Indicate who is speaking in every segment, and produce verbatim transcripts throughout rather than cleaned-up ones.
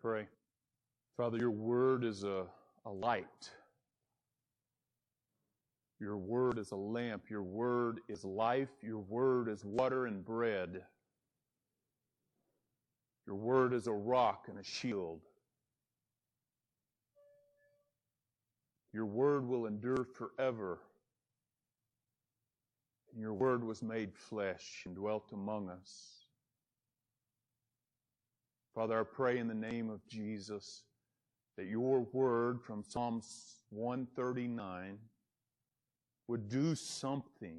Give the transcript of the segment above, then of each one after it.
Speaker 1: pray. Father, your word is a, a light. Your word is a lamp. Your word is life. Your word is water and bread. Your word is a rock and a shield. Your word will endure forever. And your word was made flesh and dwelt among us. Father, I pray in the name of Jesus that your word from Psalms one thirty-nine would do something.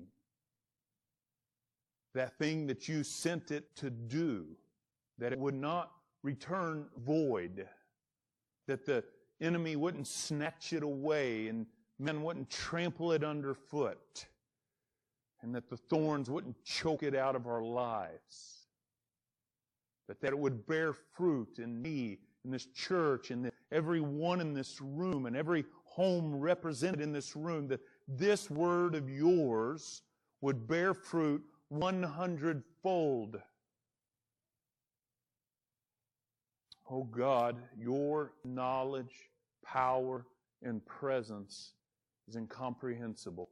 Speaker 1: That thing that you sent it to do, that it would not return void, that the enemy wouldn't snatch it away and men wouldn't trample it underfoot, and that the thorns wouldn't choke it out of our lives. But that it would bear fruit in me, in this church, in the, everyone in this room, and every home represented in this room, that this word of yours would bear fruit one hundredfold. Oh God, your knowledge, power, and presence is incomprehensible.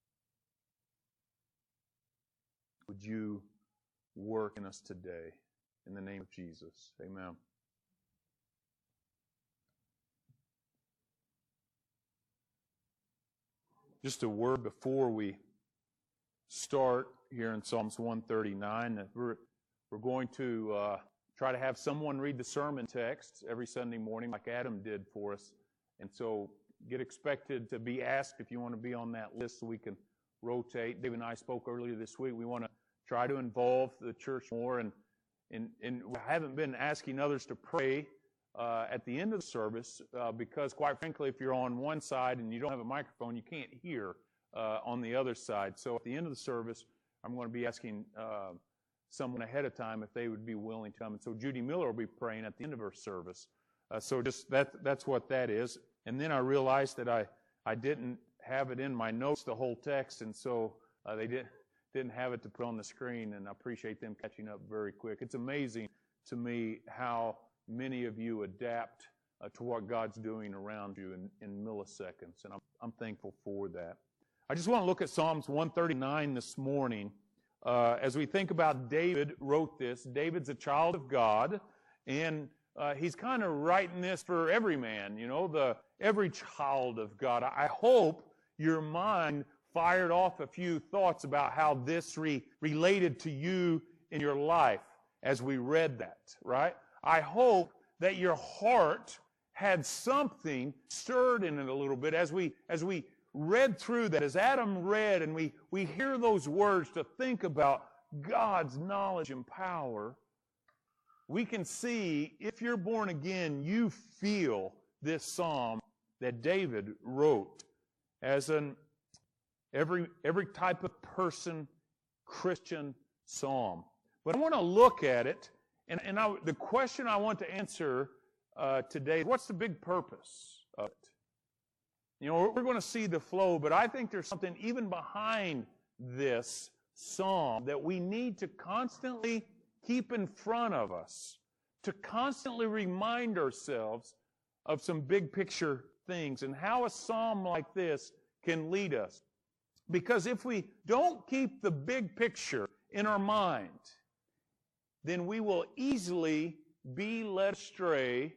Speaker 1: Would you work in us today? In the name of Jesus, amen. Just a word before we start here in Psalms one thirty-nine. That we're, we're going to uh, try to have someone read the sermon text every Sunday morning like Adam did for us. And so get expected to be asked if you want to be on that list so we can rotate. Dave and I spoke earlier this week. We want to try to involve the church more, and And, and I haven't been asking others to pray uh, at the end of the service uh, because, quite frankly, if you're on one side and you don't have a microphone, you can't hear uh, on the other side. So at the end of the service, I'm going to be asking uh, someone ahead of time if they would be willing to come. And so Judy Miller will be praying at the end of her service. Uh, so just that that's what that is. And then I realized that I, I didn't have it in my notes, the whole text, and so uh, they didn't. Didn't have it to put on the screen, and I appreciate them catching up very quick. It's amazing to me how many of you adapt uh, to what God's doing around you in, in milliseconds, and I'm, I'm thankful for that. I just want to look at Psalms one thirty-nine this morning. Uh, as we think about David wrote this, David's a child of God, and uh, he's kind of writing this for every man, you know, the every child of God. I hope your mind fired off a few thoughts about how this re- related to you in your life as we read that, right? I hope that your heart had something stirred in it a little bit as we as we read through that, as Adam read, and we, we hear those words to think about God's knowledge and power. We can see, if you're born again, you feel this psalm that David wrote as an Every every type of person, Christian psalm. But I want to look at it, and, and I, the question I want to answer uh, today is, what's the big purpose of it? You know, we're going to see the flow, but I think there's something even behind this psalm that we need to constantly keep in front of us, to constantly remind ourselves of some big picture things and how a psalm like this can lead us. Because if we don't keep the big picture in our mind, then we will easily be led astray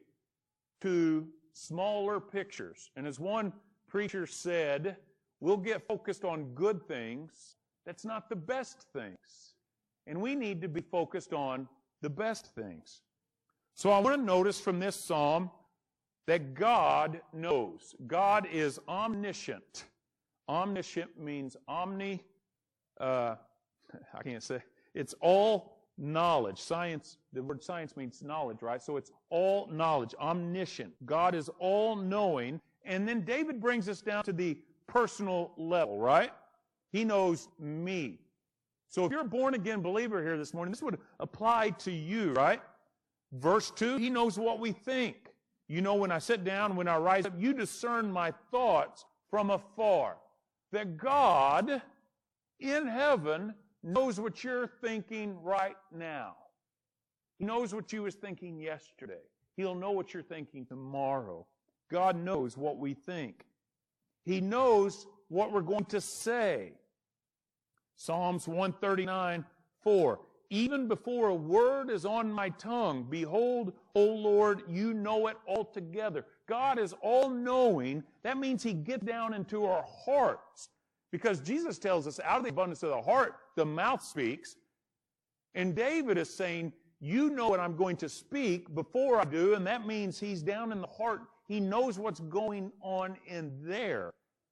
Speaker 1: to smaller pictures. And as one preacher said, we'll get focused on good things. That's not the best things. And we need to be focused on the best things. So I want to notice from this psalm that God knows. God is omniscient. Omniscient means omni, uh, I can't say, it's all knowledge. Science, the word science means knowledge, right? So it's all knowledge, omniscient. God is all-knowing. And then David brings us down to the personal level, right? He knows me. So if you're a born-again believer here this morning, this would apply to you, right? Verse two, he knows what we think. You know, when I sit down, when I rise up, you discern my thoughts from afar. That God in heaven knows what you're thinking right now. He knows what you was thinking yesterday. He'll know what you're thinking tomorrow. God knows what we think. He knows what we're going to say. Psalms one thirty-nine, four. Even before a word is on my tongue, behold, O Lord, you know it altogether. God is all-knowing. That means He gets down into our hearts. Because Jesus tells us, out of the abundance of the heart, the mouth speaks. And David is saying, you know what I'm going to speak before I do, and that means He's down in the heart. He knows what's going on in there.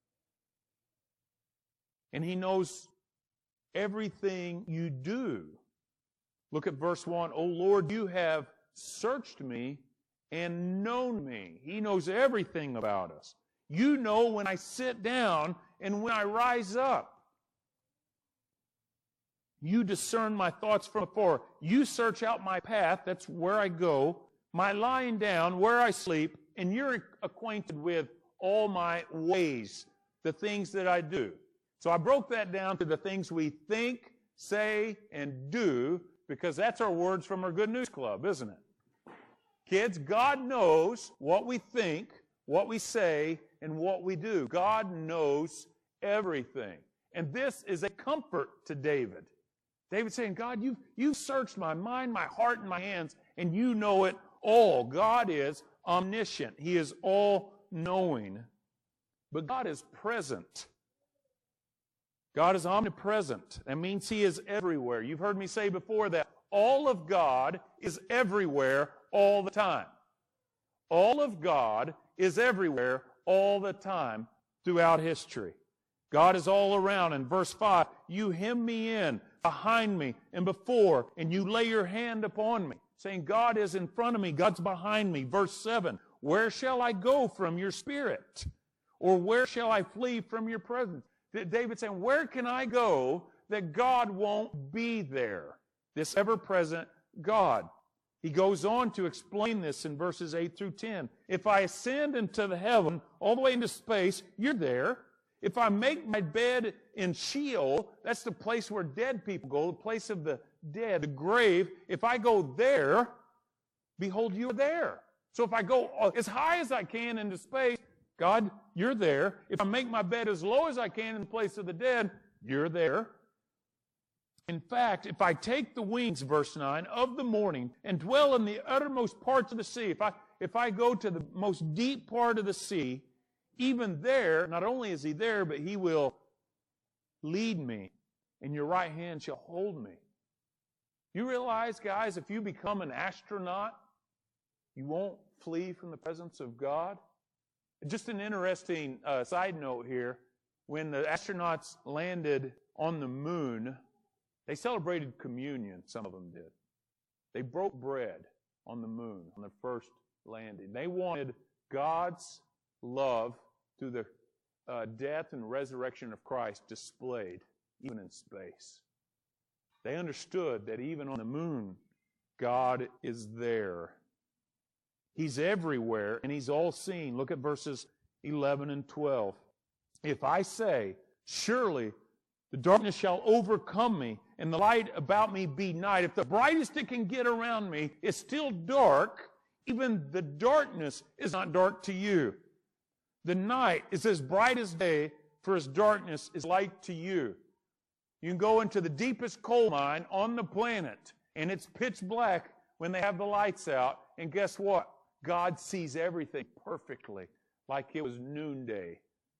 Speaker 1: And He knows everything you do. Look at verse one. O Lord, you have searched me and known me. He knows everything about us. You know when I sit down and when I rise up. You discern my thoughts from afar. You search out my path, that's where I go, my lying down, where I sleep, and you're acquainted with all my ways, the things that I do. So I broke that down to the things we think, say, and do, because that's our words from our Good News Club, isn't it? Kids, God knows what we think, what we say, and what we do. God knows everything. And this is a comfort to David. David's saying, God, you've, you've searched my mind, my heart, and my hands, and you know it all. God is omniscient. He is all-knowing. But God is present. God is omnipresent. That means He is everywhere. You've heard me say before that all of God is everywhere all the time. All of God is everywhere all the time throughout history. God is all around. In verse five, you hem me in, behind me, and before, and you lay your hand upon me, saying, God is in front of me, God's behind me. Verse seven, where shall I go from your spirit? Or where shall I flee from your presence? David's saying, where can I go that God won't be there? This ever-present God. He goes on to explain this in verses eight through ten. If I ascend into the heaven, all the way into space, you're there. If I make my bed in Sheol, that's the place where dead people go, the place of the dead, the grave. If I go there, behold, you are there. So if I go as high as I can into space, God, you're there. If I make my bed as low as I can in the place of the dead, you're there. In fact, if I take the wings, verse nine, of the morning and dwell in the uttermost parts of the sea, if I, if I go to the most deep part of the sea, even there, not only is He there, but He will lead me, and your right hand shall hold me. You realize, guys, if you become an astronaut, you won't flee from the presence of God? Just an interesting uh, side note here. When the astronauts landed on the moon, they celebrated communion, some of them did. They broke bread on the moon on their first landing. They wanted God's love through the uh, death and resurrection of Christ displayed even in space. They understood that even on the moon, God is there. He's everywhere, and He's all-seeing. Look at verses eleven and twelve. If I say, surely the darkness shall overcome me, and the light about me be night. If the brightest it can get around me is still dark, even the darkness is not dark to you. The night is as bright as day, for His darkness is light to you. You can go into the deepest coal mine on the planet, and it's pitch black when they have the lights out, and guess what? God sees everything perfectly, like it was noonday.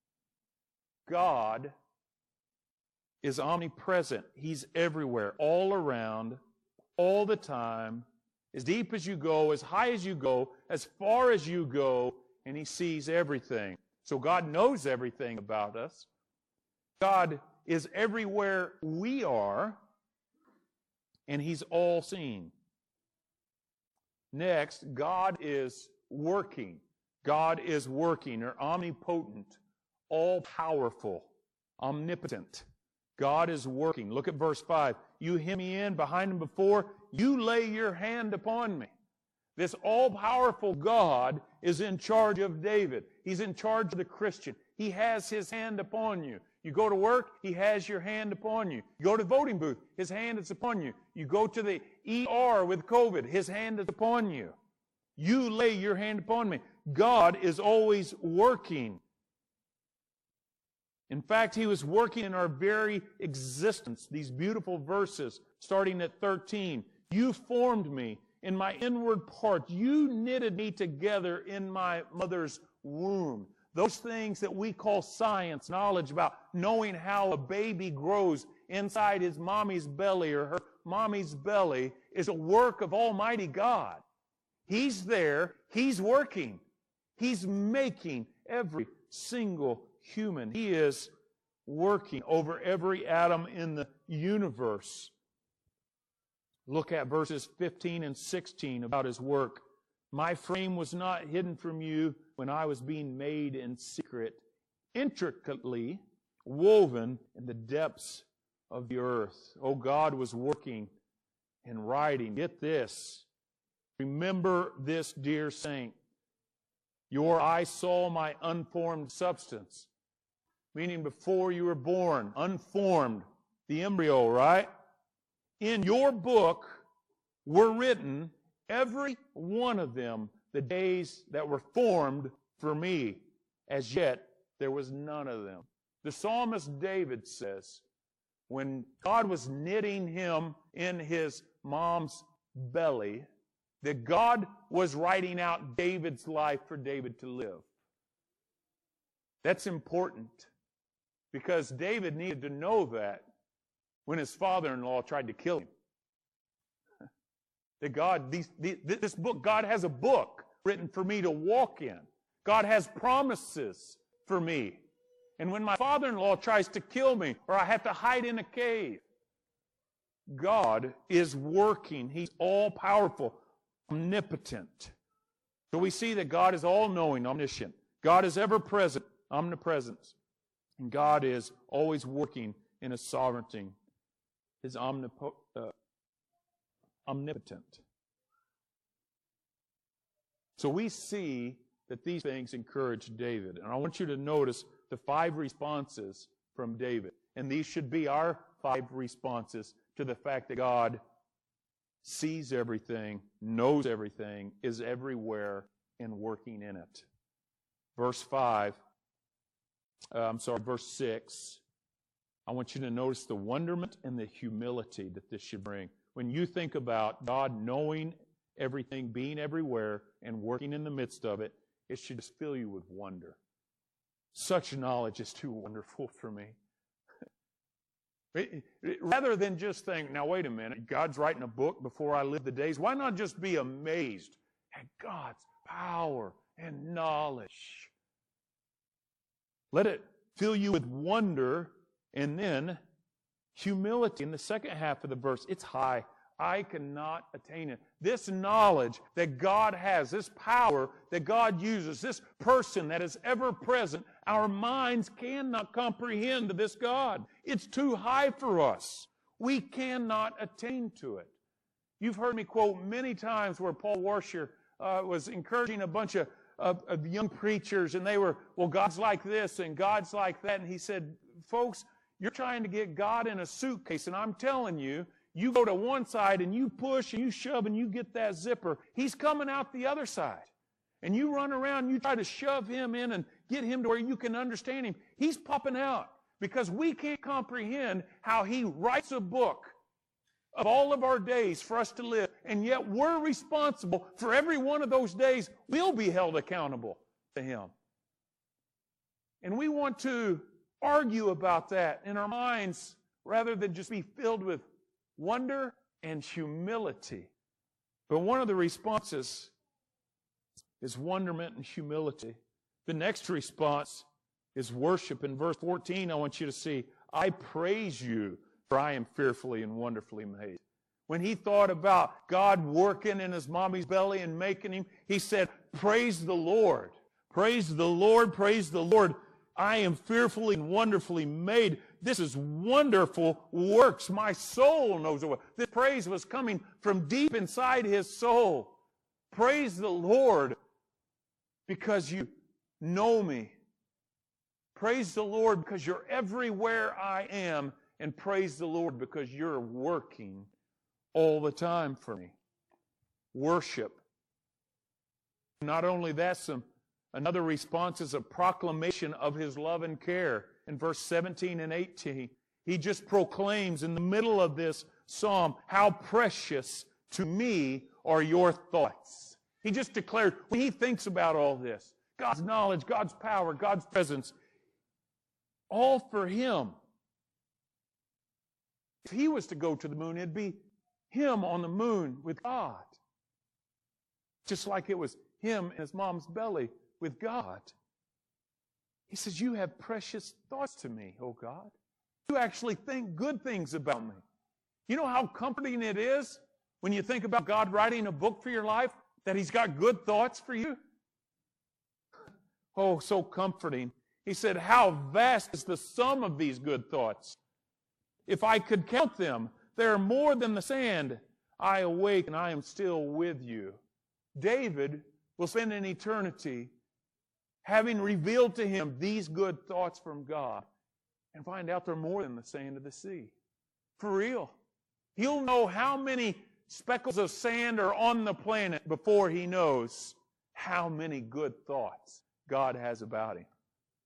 Speaker 1: God is omnipresent. He's everywhere, all around, all the time, as deep as you go, as high as you go, as far as you go, and He sees everything. So God knows everything about us. God is everywhere we are, and He's all-seeing. Next, God is working. God is working, or omnipotent, all-powerful, omnipotent. God is working. Look at verse five. You hem me in, behind and before. You lay your hand upon me. This all-powerful God is in charge of David. He's in charge of the Christian. He has His hand upon you. You go to work, He has your hand upon you. You go to the voting booth, His hand is upon you. You go to the E R with COVID, His hand is upon you. You lay your hand upon me. God is always working. In fact, He was working in our very existence. These beautiful verses, starting at thirteen. You formed me in my inward part. You knitted me together in my mother's womb. Those things that we call science, knowledge about knowing how a baby grows inside his mommy's belly or her mommy's belly, is a work of Almighty God. He's there. He's working. He's making every single human. He is working over every atom in the universe. Look at verses fifteen and sixteen about His work. My frame was not hidden from you when I was being made in secret, intricately woven in the depths of the earth. Oh, God was working and writing. Get this. Remember this, dear saint. Your eye saw my unformed substance. Meaning before you were born, unformed, the embryo, right? In your book were written, every one of them, the days that were formed for me. As yet, there was none of them. The psalmist David says, when God was knitting him in his mom's belly, that God was writing out David's life for David to live. That's important, because David needed to know that when his father-in-law tried to kill him. That God, these, this book, God has a book written for me to walk in. God has promises for me. And when my father-in-law tries to kill me, or I have to hide in a cave, God is working. He's all-powerful, omnipotent. So we see that God is all-knowing, omniscient. God is ever-present, omnipresence. And God is always working in His sovereignty, His omnip- uh, omnipotent. So we see that these things encourage David. And I want you to notice the five responses from David. And these should be our five responses to the fact that God sees everything, knows everything, is everywhere, and working in it. Verse five, uh, I'm sorry, verse six, I want you to notice the wonderment and the humility that this should bring. When you think about God knowing everything, being everywhere, and working in the midst of it, it should just fill you with wonder. Such knowledge is too wonderful for me. It, it, rather than just think, now wait a minute, God's writing a book before I live the days, why not just be amazed at God's power and knowledge? Let it fill you with wonder, and then humility. In the second half of the verse, it's high. I cannot attain it. This knowledge that God has, this power that God uses, this person that is ever present, our minds cannot comprehend this God. It's too high for us. We cannot attain to it. You've heard me quote many times where Paul Washer uh, was encouraging a bunch of, of, of young preachers, and they were, well, God's like this and God's like that. And he said, folks, you're trying to get God in a suitcase, and I'm telling you, you go to one side and you push and you shove and you get that zipper. He's coming out the other side. And you run around and you try to shove him in and get him to where you can understand him. He's popping out because we can't comprehend how He writes a book of all of our days for us to live. And yet we're responsible for every one of those days. We'll be held accountable to Him. And we want to argue about that in our minds rather than just be filled with wonder and humility. But one of the responses is wonderment and humility. The next response is worship. In verse fourteen, I want you to see, I praise you, for I am fearfully and wonderfully made. When he thought about God working in his mommy's belly and making him, he said, praise the Lord. Praise the Lord, praise the Lord. I am fearfully and wonderfully made. This is wonderful works. My soul knows it. This praise was coming from deep inside his soul. Praise the Lord because you know me. Praise the Lord because you're everywhere I am. And praise the Lord because you're working all the time for me. Worship. Not only that, some another response is a proclamation of his love and care. In verse seventeen and eighteen, he just proclaims in the middle of this psalm, how precious to me are your thoughts. He just declared, when he thinks about all this, God's knowledge, God's power, God's presence, all for him. If he was to go to the moon, it'd be him on the moon with God. Just like it was him in his mom's belly with God. He says, you have precious thoughts to me, oh God. You actually think good things about me. You know how comforting it is when you think about God writing a book for your life, that he's got good thoughts for you? Oh, so comforting. He said, how vast is the sum of these good thoughts? If I could count them, they are more than the sand. I awake and I am still with you. David will spend an eternity having revealed to him these good thoughts from God and find out they're more than the sand of the sea. For real. He'll know how many speckles of sand are on the planet before he knows how many good thoughts God has about him.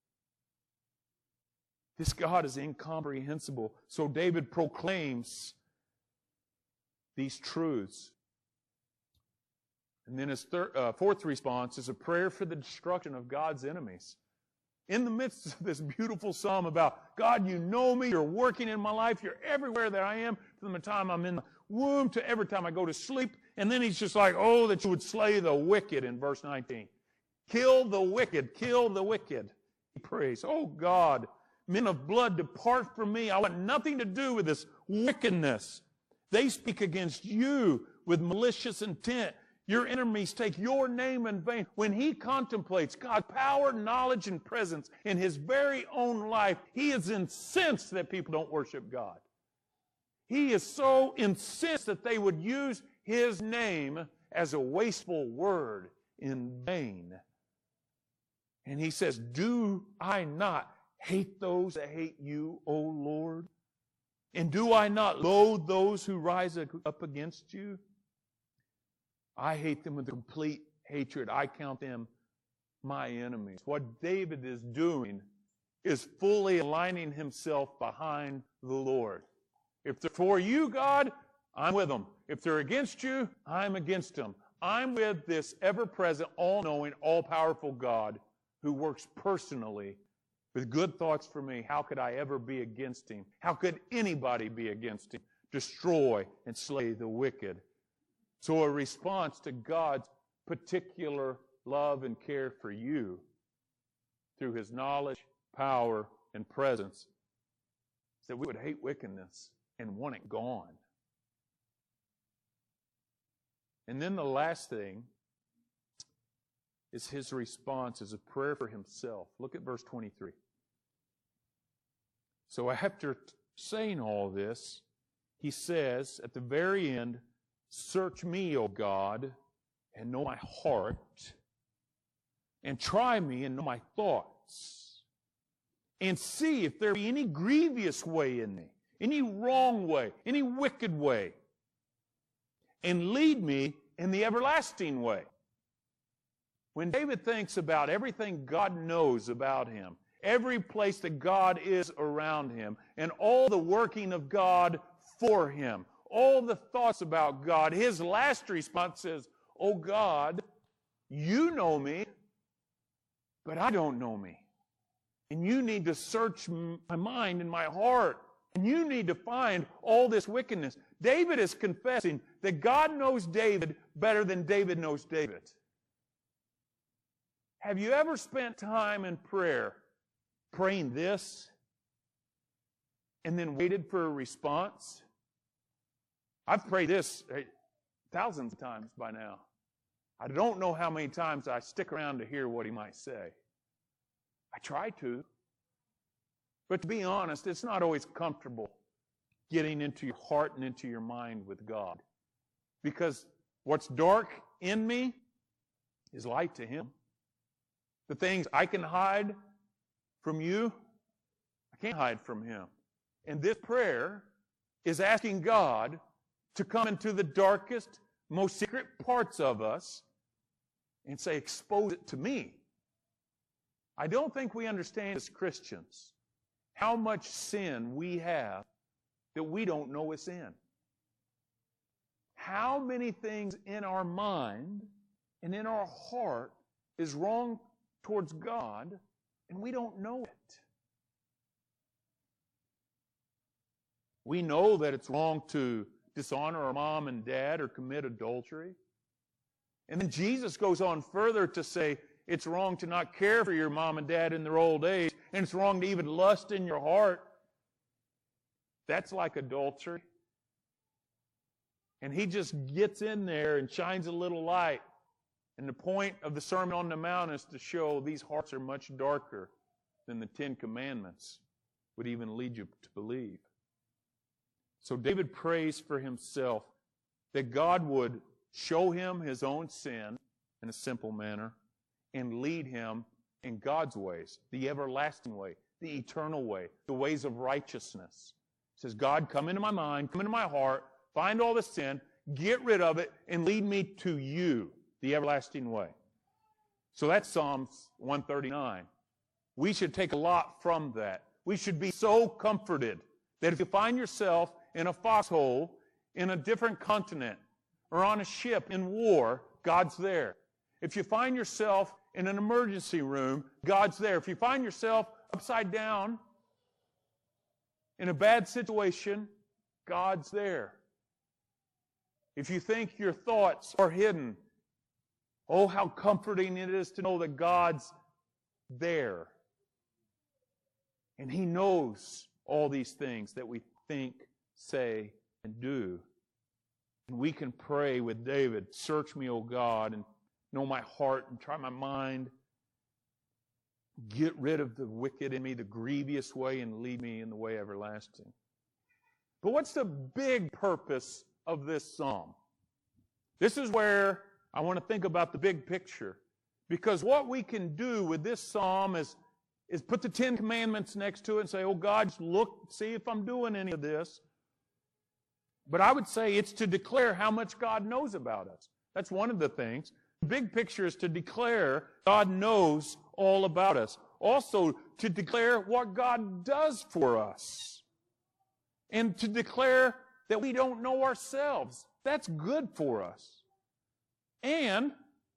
Speaker 1: This God is incomprehensible. So David proclaims these truths. And then his third, uh, fourth response is a prayer for the destruction of God's enemies. In the midst of this beautiful psalm about, God, you know me, you're working in my life, you're everywhere that I am, from the time I'm in the womb to every time I go to sleep. And then he's just like, oh, that you would slay the wicked in verse nineteen. Kill the wicked, kill the wicked. He prays, oh God, men of blood, depart from me. I want nothing to do with this wickedness. They speak against you with malicious intent. Your enemies take your name in vain. When he contemplates God's power, knowledge, and presence in his very own life, he is incensed that people don't worship God. He is so incensed that they would use his name as a wasteful word in vain. And he says, do I not hate those that hate you, O Lord? And do I not loathe those who rise up against you? I hate them with a complete hatred. I count them my enemies. What David is doing is fully aligning himself behind the Lord. If they're for you, God, I'm with them. If they're against you, I'm against them. I'm with this ever-present, all-knowing, all-powerful God who works personally with good thoughts for me. How could I ever be against him? How could anybody be against him? Destroy and slay the wicked. So a response to God's particular love and care for you through his knowledge, power, and presence is that we would hate wickedness and want it gone. And then the last thing is his response is a prayer for himself. Look at verse twenty-three. So after saying all this, he says at the very end, search me, O God, and know my heart, and try me and know my thoughts, and see if there be any grievous way in me, any wrong way, any wicked way, and lead me in the everlasting way. When David thinks about everything God knows about him, every place that God is around him, and all the working of God for him, all the thoughts about God, his last response is, oh God, you know me, but I don't know me. And you need to search my mind and my heart. And you need to find all this wickedness. David is confessing that God knows David better than David knows David. Have you ever spent time in prayer praying this and then waited for a response? I've prayed this thousands of times by now. I don't know how many times I stick around to hear what he might say. I try to. But to be honest, it's not always comfortable getting into your heart and into your mind with God. Because what's dark in me is light to him. The things I can hide from you, I can't hide from him. And this prayer is asking God to come into the darkest, most secret parts of us and say, expose it to me. I don't think we understand as Christians how much sin we have that we don't know is sin. How many things in our mind and in our heart is wrong towards God, and we don't know it. We know that it's wrong to dishonor our mom and dad or commit adultery. And then Jesus goes on further to say it's wrong to not care for your mom and dad in their old age, and it's wrong to even lust in your heart. That's like adultery. And he just gets in there and shines a little light. And the point of the Sermon on the Mount is to show these hearts are much darker than the Ten Commandments would even lead you to believe. So David prays for himself that God would show him his own sin in a simple manner and lead him in God's ways, the everlasting way, the eternal way, the ways of righteousness. He says, God, come into my mind, come into my heart, find all the sin, get rid of it, and lead me to you, the everlasting way. So that's Psalms one thirty-nine. We should take a lot from that. We should be so comforted that if you find yourself in a foxhole, in a different continent, or on a ship in war, God's there. If you find yourself in an emergency room, God's there. If you find yourself upside down in a bad situation, God's there. If you think your thoughts are hidden, oh, how comforting it is to know that God's there. And He knows all these things that we think, say, and do. And we can pray with David, search me, O God, and know my heart, and try my mind. Get rid of the wicked in me, the grievous way, and lead me in the way everlasting. But what's the big purpose of this psalm? This is where I want to think about the big picture. Because what we can do with this psalm is, is put the Ten Commandments next to it and say, oh God, look, see if I'm doing any of this. But I would say it's to declare how much God knows about us. That's one of the things. The big picture is to declare God knows all about us. Also, to declare what God does for us. And to declare that we don't know ourselves. That's good for us. And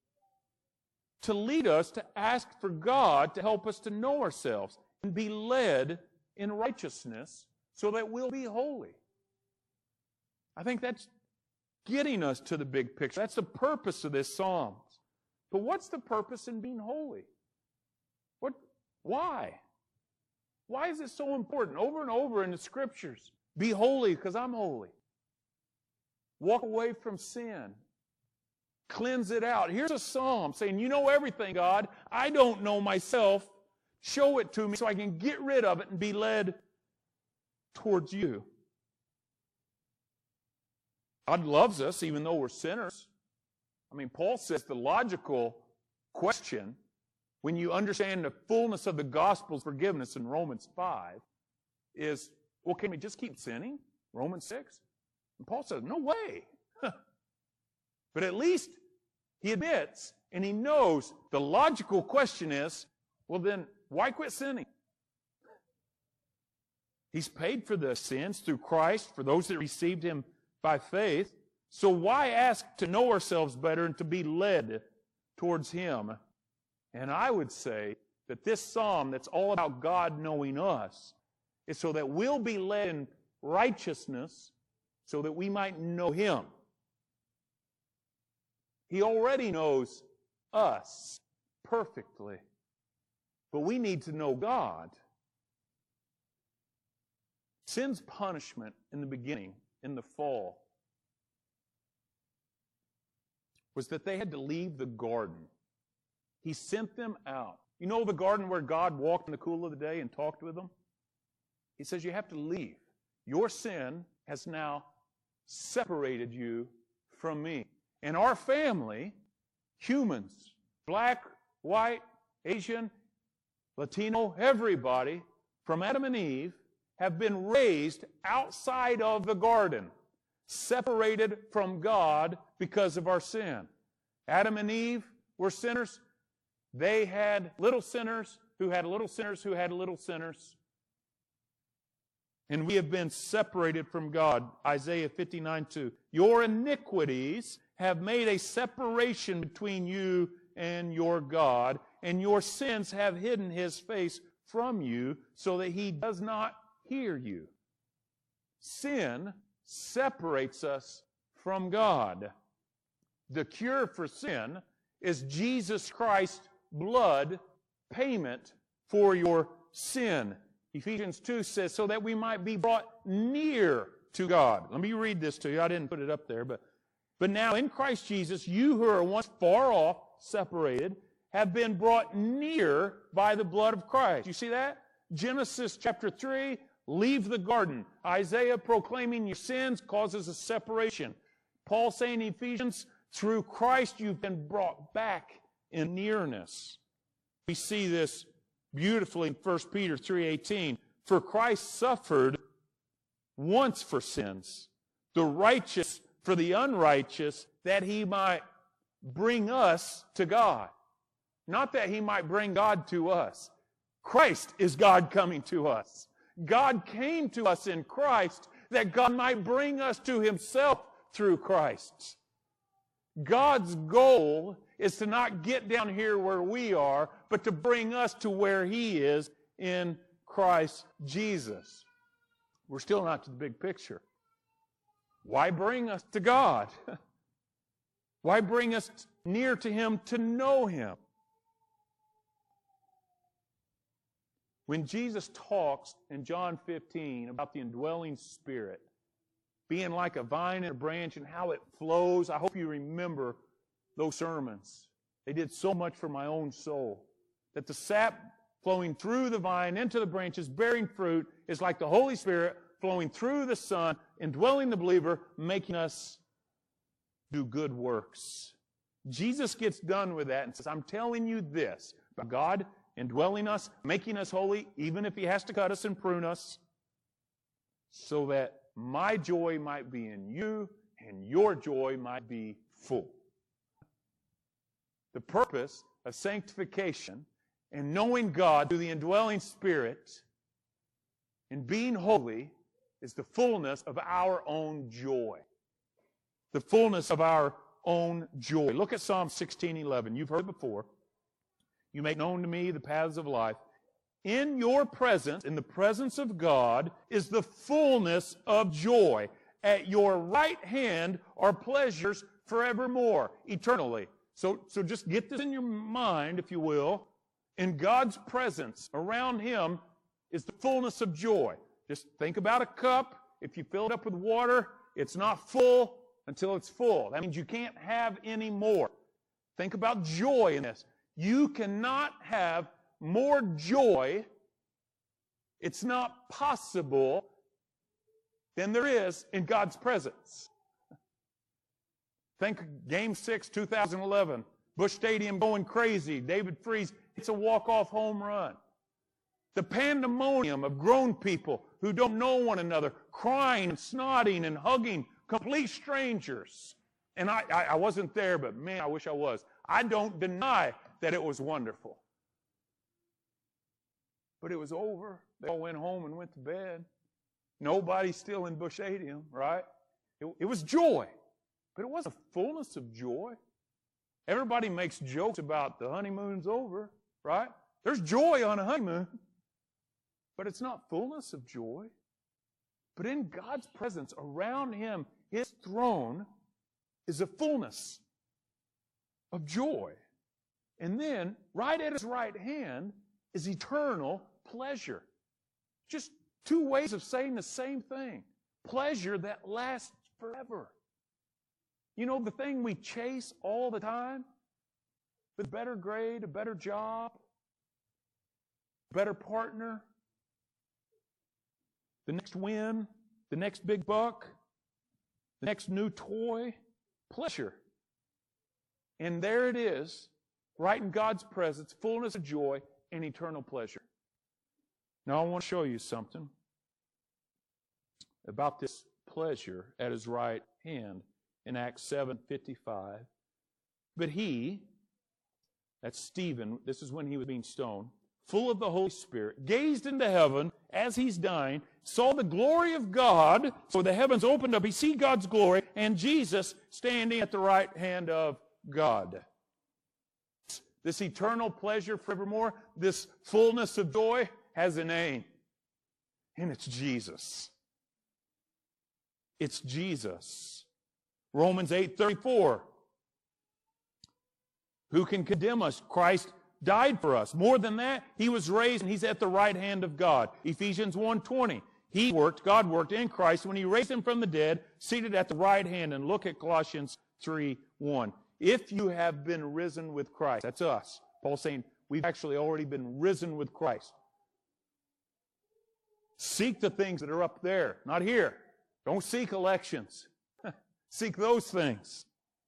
Speaker 1: to lead us to ask for God to help us to know ourselves and be led in righteousness so that we'll be holy. I think that's getting us to the big picture. That's the purpose of this psalm. But what's the purpose in being holy? What? Why? Why is it so important? Over and over in the Scriptures. Be holy because I'm holy. Walk away from sin. Cleanse it out. Here's a psalm saying, you know everything, God. I don't know myself. Show it to me so I can get rid of it and be led towards you. God loves us even though we're sinners. I mean, Paul says the logical question, when you understand the fullness of the gospel's forgiveness in Romans five, is, well, can we just keep sinning? Romans six? And Paul says, no way. But at least he admits and he knows the logical question is, well then, why quit sinning? He's paid for the sins through Christ for those that received Him by faith. So why ask to know ourselves better and to be led towards Him? And I would say that this psalm that's all about God knowing us is so that we'll be led in righteousness so that we might know Him. He already knows us perfectly. But we need to know God. Sin's punishment in the beginning, in the fall, was that they had to leave the garden. He sent them out. You know the garden where God walked in the cool of the day and talked with them? He says you have to leave. Your sin has now separated you from me. And our family, humans, black, white, Asian, Latino, everybody, from Adam and Eve, have been raised outside of the garden, separated from God because of our sin. Adam and Eve were sinners. They had little sinners who had little sinners who had little sinners. And we have been separated from God. Isaiah fifty-nine two. Your iniquities have made a separation between you and your God, and your sins have hidden his face from you so that he does not hear you. Sin separates us from God. The cure for sin is Jesus Christ's blood payment for your sin. Ephesians two says, so that we might be brought near to God. Let me read this to you. I didn't put it up there, but, but now in Christ Jesus, you who are once far off, separated, have been brought near by the blood of Christ. You see that? Genesis chapter three, leave the garden. Isaiah proclaiming your sins causes a separation. Paul saying in Ephesians, through Christ you've been brought back in nearness. We see this beautifully in First Peter three eighteen. For Christ suffered once for sins, the righteous for the unrighteous, that he might bring us to God. Not that he might bring God to us. Christ is God coming to us. God came to us in Christ that God might bring us to himself through Christ. God's goal is to not get down here where we are, but to bring us to where he is in Christ Jesus. We're still not to the big picture. Why bring us to God? Why bring us near to him to know him? When Jesus talks in John fifteen about the indwelling Spirit being like a vine and a branch and how it flows, I hope you remember those sermons. They did so much for my own soul. That the sap flowing through the vine into the branches, bearing fruit, is like the Holy Spirit flowing through the Son, indwelling the believer, making us do good works. Jesus gets done with that and says, I'm telling you this, about God indwelling us, making us holy, even if he has to cut us and prune us, so that my joy might be in you and your joy might be full. The purpose of sanctification and knowing God through the indwelling Spirit and being holy is the fullness of our own joy. The fullness of our own joy. Look at Psalm sixteen eleven. You've heard it before. You make known to me the paths of life. In your presence, in the presence of God, is the fullness of joy. At your right hand are pleasures forevermore, eternally. So, so just get this in your mind, if you will. In God's presence, around him, is the fullness of joy. Just think about a cup. If you fill it up with water, it's not full until it's full. That means you can't have any more. Think about joy in this. You cannot have more joy, it's not possible, than there is in God's presence. Think Game six, two thousand eleven. Busch Stadium going crazy. David Freese hits a walk-off home run. The pandemonium of grown people who don't know one another, crying and snotting and hugging complete strangers. And I, I, I wasn't there, but man, I wish I was. I don't deny that it was wonderful. But it was over. They all went home and went to bed. Nobody's still in Busch Stadium, right? It, it was joy, but it wasn't a fullness of joy. Everybody makes jokes about the honeymoon's over, right? There's joy on a honeymoon, but it's not fullness of joy. But in God's presence, around him, his throne, is a fullness of joy. And then, right at his right hand, is eternal pleasure. Just two ways of saying the same thing. Pleasure that lasts forever. You know, the thing we chase all the time, the better grade, a better job, better partner, the next win, the next big buck, the next new toy, pleasure. And there it is, right in God's presence, fullness of joy and eternal pleasure. Now I want to show you something about this pleasure at his right hand in Acts seven fifty-five. But he, that's Stephen, this is when he was being stoned, full of the Holy Spirit, gazed into heaven as he's dying, saw the glory of God, so the heavens opened up, he see God's glory, and Jesus standing at the right hand of God. This eternal pleasure forevermore, this fullness of joy has a name, and it's Jesus. It's Jesus. Romans eight thirty-four. Who can condemn us? Christ died for us. More than that, he was raised and he's at the right hand of God. Ephesians one twenty. He worked, God worked in Christ when he raised him from the dead, seated at the right hand. And look at Colossians three one. If you have been risen with Christ, that's us. Paul's saying we've actually already been risen with Christ. Seek the things that are up there, not here. Don't seek elections. Seek those things.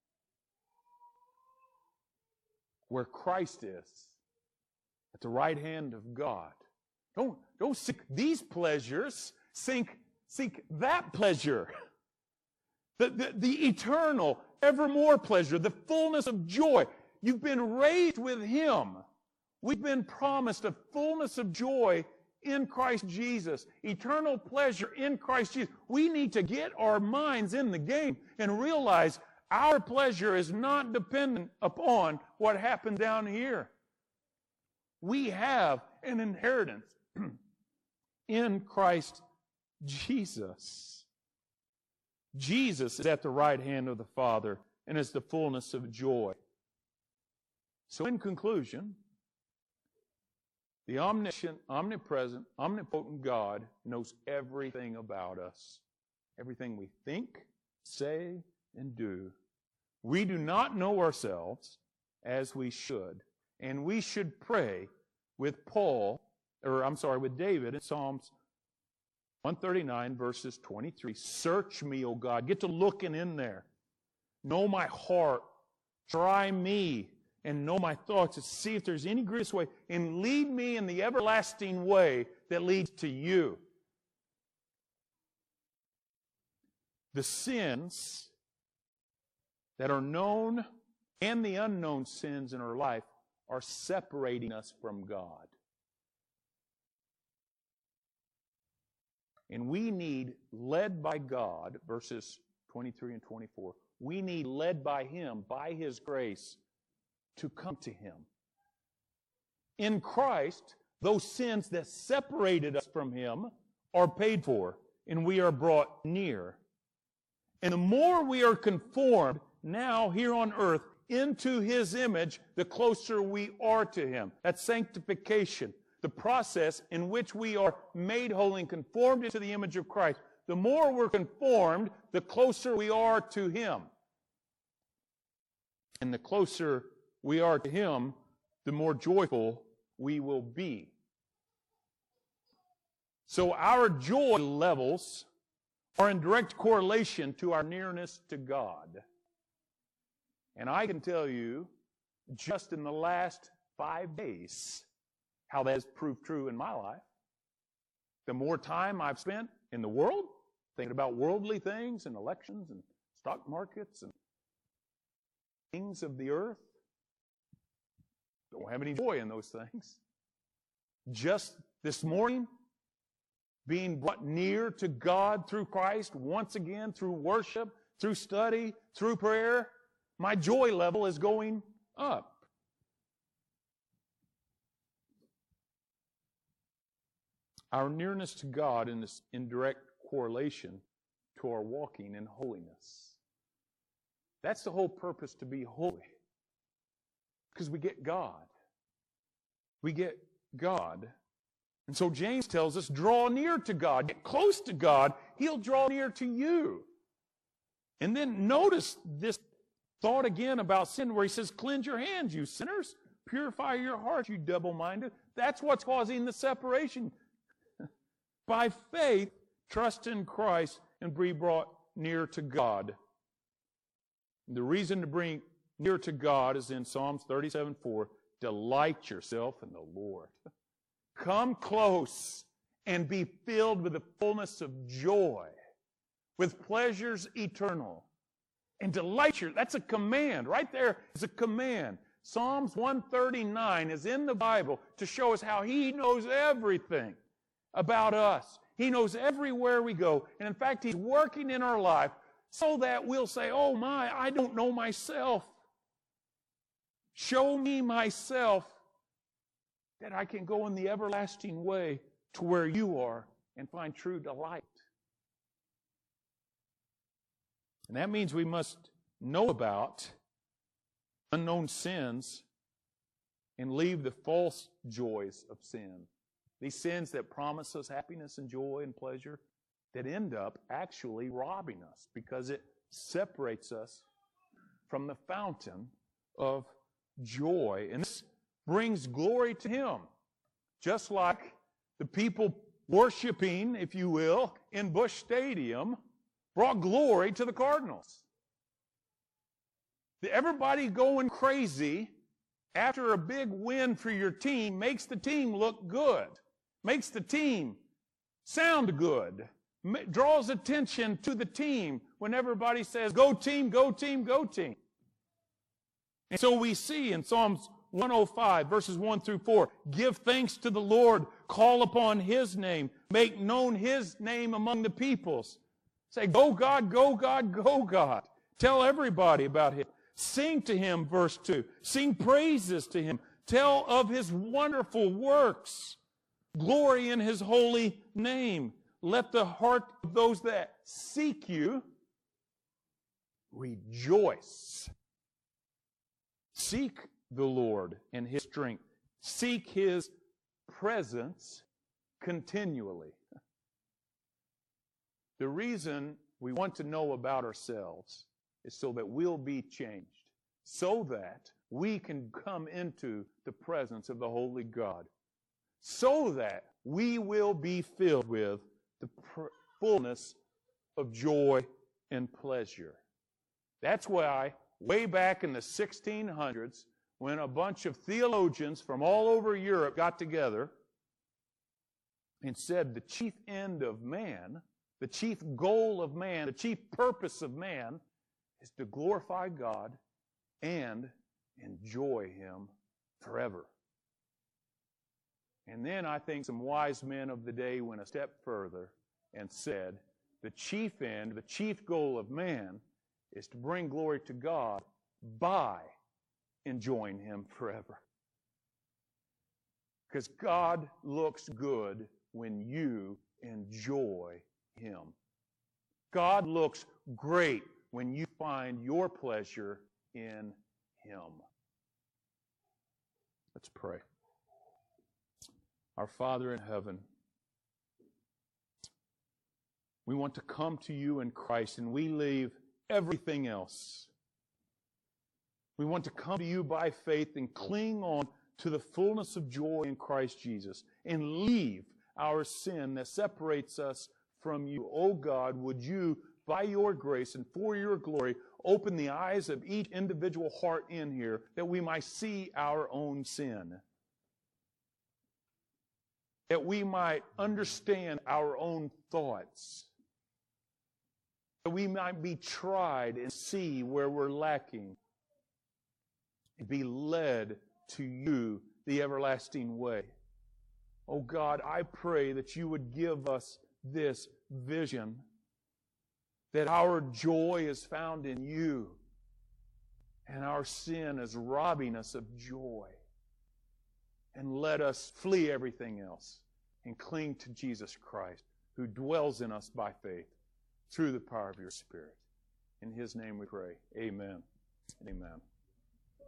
Speaker 1: Where Christ is, at the right hand of God. Don't, don't seek these pleasures. Seek, seek that pleasure. The, the, the eternal, evermore pleasure, the fullness of joy. You've been raised with him. We've been promised a fullness of joy in Christ Jesus. Eternal pleasure in Christ Jesus. We need to get our minds in the game and realize our pleasure is not dependent upon what happened down here. We have an inheritance in Christ Jesus. Jesus is at the right hand of the Father and is the fullness of joy. So in conclusion, the omniscient, omnipresent, omnipotent God knows everything about us. Everything we think, say, and do. We do not know ourselves as we should. And we should pray with Paul, or I'm sorry, with David in Psalms one thirty-nine, verses twenty-three. Search me, O God. Get to looking in there. Know my heart. Try me and know my thoughts, to see if there's any grievous way, and lead me in the everlasting way that leads to you. The sins that are known and the unknown sins in our life are separating us from God. And we need, led by God, verses twenty-three and twenty-four, we need, led by him, by his grace, to come to him. In Christ, those sins that separated us from him are paid for, and we are brought near. And the more we are conformed now here on earth into his image, the closer we are to him. That's sanctification, the process in which we are made holy and conformed into the image of Christ. The more we're conformed, the closer we are to him. And the closer we are to him, the more joyful we will be. So our joy levels are in direct correlation to our nearness to God. And I can tell you, just in the last five days, how that has proved true in my life. The more time I've spent in the world, thinking about worldly things and elections and stock markets and things of the earth, don't have any joy in those things. Just this morning, being brought near to God through Christ, once again, through worship, through study, through prayer, my joy level is going up. Our nearness to God is in direct correlation to our walking in holiness. That's the whole purpose, to be holy. Because we get God. We get God. And so James tells us, draw near to God. Get close to God. He'll draw near to you. And then notice this thought again about sin, where he says, cleanse your hands, you sinners. Purify your heart, you double-minded. That's what's causing the separation. By faith, trust in Christ and be brought near to God. The reason to bring near to God is in Psalms thirty-seven four. Delight yourself in the Lord. Come close and be filled with the fullness of joy, with pleasures eternal. And delight your, that's a command. Right there is a command. Psalms one thirty-nine is in the Bible to show us how He knows everything about us. He knows everywhere we go. And in fact, He's working in our life so that we'll say, oh my, I don't know myself. Show me myself that I can go in the everlasting way to where you are and find true delight. And that means we must know about unknown sins and leave the false joys of sin. These sins that promise us happiness and joy and pleasure that end up actually robbing us because it separates us from the fountain of joy. And this brings glory to Him. Just like the people worshiping, if you will, in Busch Stadium brought glory to the Cardinals. Everybody going crazy after a big win for your team makes the team look good, makes the team sound good, draws attention to the team when everybody says, go team, go team, go team. And so we see in Psalms one oh five, verses one through four, give thanks to the Lord, call upon His name, make known His name among the peoples. Say, go God, go God, go God. Tell everybody about Him. Sing to Him, verse two. Sing praises to Him. Tell of His wonderful works. Glory in His holy name. Let the heart of those that seek you rejoice. Seek the Lord and His strength. Seek His presence continually. The reason we want to know about ourselves is so that we'll be changed, so that we can come into the presence of the Holy God, so that we will be filled with the fullness of joy and pleasure. That's why, way back in the sixteen hundreds, when a bunch of theologians from all over Europe got together and said the chief end of man, the chief goal of man, the chief purpose of man is to glorify God and enjoy Him forever. And then I think some wise men of the day went a step further and said the chief end, the chief goal of man is to bring glory to God by enjoying Him forever. Because God looks good when you enjoy Him. God looks great when you find your pleasure in Him. Let's pray. Our Father in heaven, we want to come to You in Christ, and we leave everything else. We want to come to You by faith and cling on to the fullness of joy in Christ Jesus and leave our sin that separates us from You. Oh God, would You, by Your grace and for Your glory, open the eyes of each individual heart in here that we might see our own sin, that we might understand our own thoughts, that we might be tried and see where we're lacking, and be led to You, the everlasting way. Oh God, I pray that You would give us this vision, that our joy is found in You, and our sin is robbing us of joy. And let us flee everything else and cling to Jesus Christ, who dwells in us by faith through the power of Your Spirit. In His name we pray. Amen and amen.